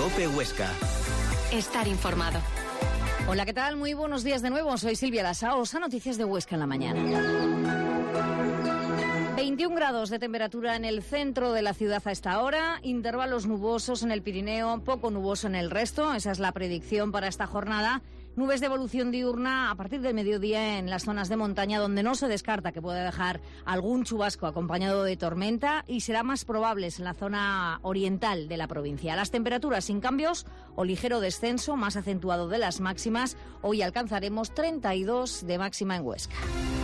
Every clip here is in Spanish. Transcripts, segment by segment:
COPE Huesca. Estar informado. Hola, ¿qué tal? Muy buenos días de nuevo. Soy Silvia Lasaos, a Noticias de Huesca en la mañana. 21 grados de temperatura en el centro de la ciudad a esta hora, intervalos nubosos en el Pirineo, poco nuboso en el resto. Esa es la predicción para esta jornada. Nubes de evolución diurna a partir del mediodía en las zonas de montaña, donde no se descarta que pueda dejar algún chubasco acompañado de tormenta, y será más probable en la zona oriental de la provincia. Las temperaturas sin cambios o ligero descenso, más acentuado de las máximas. Hoy alcanzaremos 32 de máxima en Huesca.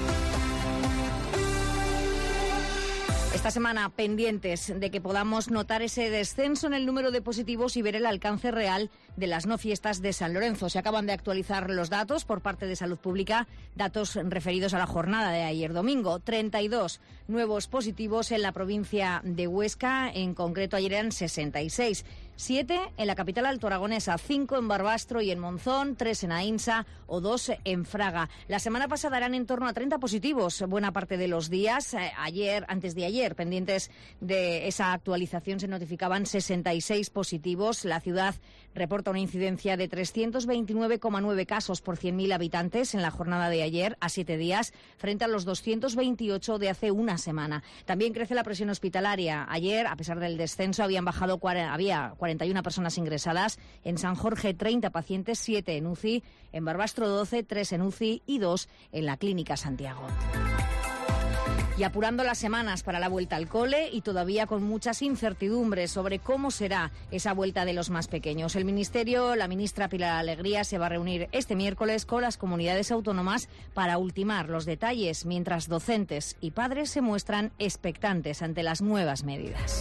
Esta semana pendientes de que podamos notar ese descenso en el número de positivos y ver el alcance real de las no fiestas de San Lorenzo. Se acaban de actualizar los datos por parte de Salud Pública, datos referidos a la jornada de ayer domingo. 32 nuevos positivos en la provincia de Huesca, en concreto ayer eran 66. 7 en la capital altoaragonesa, 5 en Barbastro y en Monzón, 3 en Aínsa o 2 en Fraga. La semana pasada eran en torno a 30 positivos buena parte de los días. Antes de ayer, pendientes de esa actualización, se notificaban 66 positivos. La ciudad reporta una incidencia de 329,9 casos por 100.000 habitantes en la jornada de ayer, a 7 días, frente a los 228 de hace una semana. También crece la presión hospitalaria. Ayer, a pesar del descenso, había 41 personas ingresadas. En San Jorge, 30 pacientes, 7 en UCI. En Barbastro, 12, 3 en UCI y 2 en la Clínica Santiago. Y apurando las semanas para la vuelta al cole, y todavía con muchas incertidumbres sobre cómo será esa vuelta de los más pequeños. El Ministerio, la ministra Pilar Alegría, se va a reunir este miércoles con las comunidades autónomas para ultimar los detalles, mientras docentes y padres se muestran expectantes ante las nuevas medidas.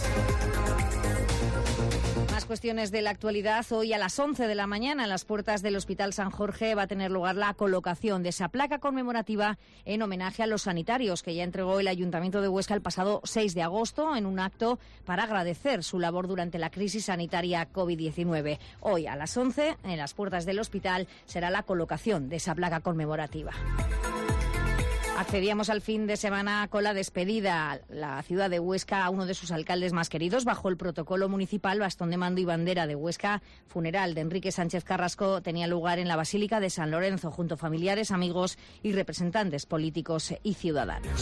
Más cuestiones de la actualidad. Hoy a las 11 de la mañana, en las puertas del Hospital San Jorge, va a tener lugar la colocación de esa placa conmemorativa en homenaje a los sanitarios que ya entregó el Ayuntamiento de Huesca el pasado 6 de agosto en un acto para agradecer su labor durante la crisis sanitaria COVID-19. Hoy a las 11, en las puertas del hospital, será la colocación de esa placa conmemorativa. Accedíamos al fin de semana con la despedida a la ciudad de Huesca a uno de sus alcaldes más queridos. Bajo el protocolo municipal, bastón de mando y bandera de Huesca, funeral de Enrique Sánchez Carrasco tenía lugar en la Basílica de San Lorenzo, junto a familiares, amigos y representantes políticos y ciudadanos.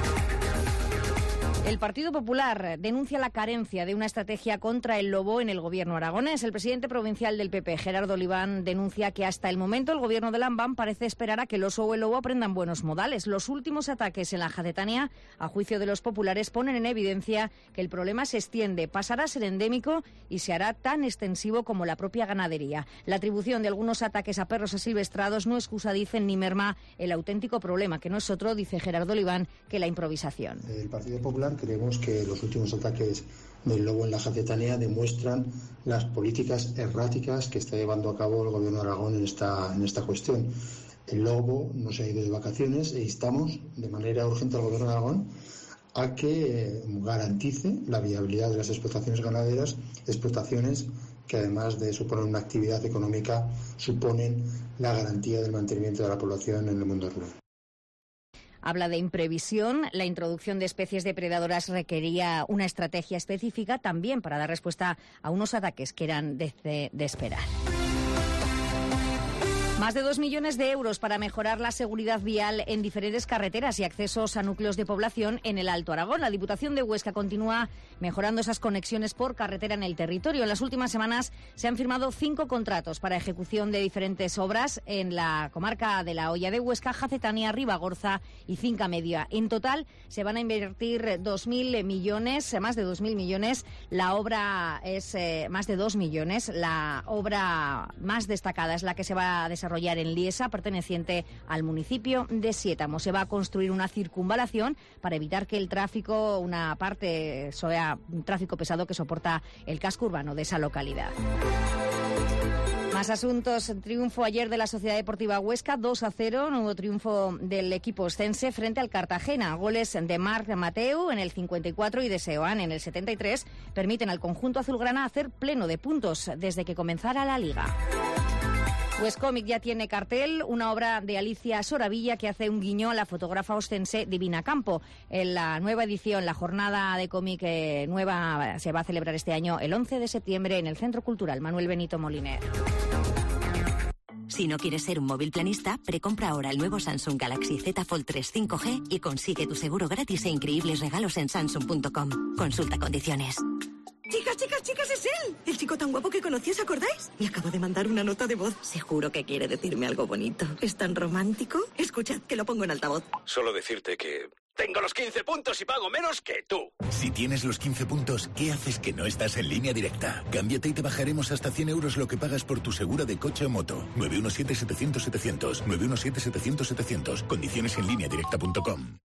El Partido Popular denuncia la carencia de una estrategia contra el lobo en el gobierno aragonés. El presidente provincial del PP, Gerardo Oliván, denuncia que hasta el momento el gobierno de Lambán parece esperar a que el oso o el lobo aprendan buenos modales. Los últimos ataques en la Jacetania, a juicio de los populares, ponen en evidencia que el problema se extiende, pasará a ser endémico y se hará tan extensivo como la propia ganadería. La atribución de algunos ataques a perros asilvestrados no excusa, dicen, ni merma el auténtico problema, que no es otro, dice Gerardo Oliván, que la improvisación. El Partido Popular creemos que los últimos ataques del lobo en la Jacetania demuestran las políticas erráticas que está llevando a cabo el Gobierno de Aragón en esta cuestión. El lobo no se ha ido de vacaciones e instamos de manera urgente al Gobierno de Aragón a que garantice la viabilidad de las explotaciones ganaderas, explotaciones que además de suponer una actividad económica, suponen la garantía del mantenimiento de la población en el mundo rural. Habla de imprevisión. La introducción de especies depredadoras requería una estrategia específica también para dar respuesta a unos ataques que eran de esperar. Más de 2 millones de euros para mejorar la seguridad vial en diferentes carreteras y accesos a núcleos de población en el Alto Aragón. La Diputación de Huesca continúa mejorando esas conexiones por carretera en el territorio. En las últimas semanas se han firmado 5 contratos para ejecución de diferentes obras en la comarca de La Hoya de Huesca, Jacetania, Ribagorza y Finca Media. En total se van a invertir 2.000 millones, más de 2.000 millones. La obra es más de 2 millones. La obra más destacada es la que se va a desarrollar en Liesa, perteneciente al municipio de Siétamo. Se va a construir una circunvalación para evitar que el tráfico, una parte, sea un tráfico pesado que soporta el casco urbano de esa localidad. Más asuntos. Triunfo ayer de la Sociedad Deportiva Huesca, 2-0, nuevo triunfo del equipo oscense frente al Cartagena. Goles de Marc Mateu en el 54 y de Seoane en el 73 permiten al conjunto azulgrana hacer pleno de puntos desde que comenzara la Liga. Pues Cómic ya tiene cartel, una obra de Alicia Soravilla que hace un guiño a la fotógrafa ostense Divina Campo. En la nueva edición, la jornada de cómic nueva se va a celebrar este año el 11 de septiembre en el Centro Cultural Manuel Benito Moliner. Si no quieres ser un móvil planista, precompra ahora el nuevo Samsung Galaxy Z Fold 3 5G y consigue tu seguro gratis e increíbles regalos en Samsung.com. Consulta condiciones. Chicas, es él. El chico tan guapo que conocí, ¿os acordáis? Me acabo de mandar una nota de voz. Seguro que quiere decirme algo bonito. ¿Es tan romántico? Escuchad, que lo pongo en altavoz. Solo decirte que tengo los 15 puntos y pago menos que tú. Si tienes los 15 puntos, ¿qué haces que no estás en Línea Directa? Cámbiate y te bajaremos hasta 100 euros lo que pagas por tu segura de coche o moto. 917-700-700. 917-700-700. Condiciones en lineadirecta.com.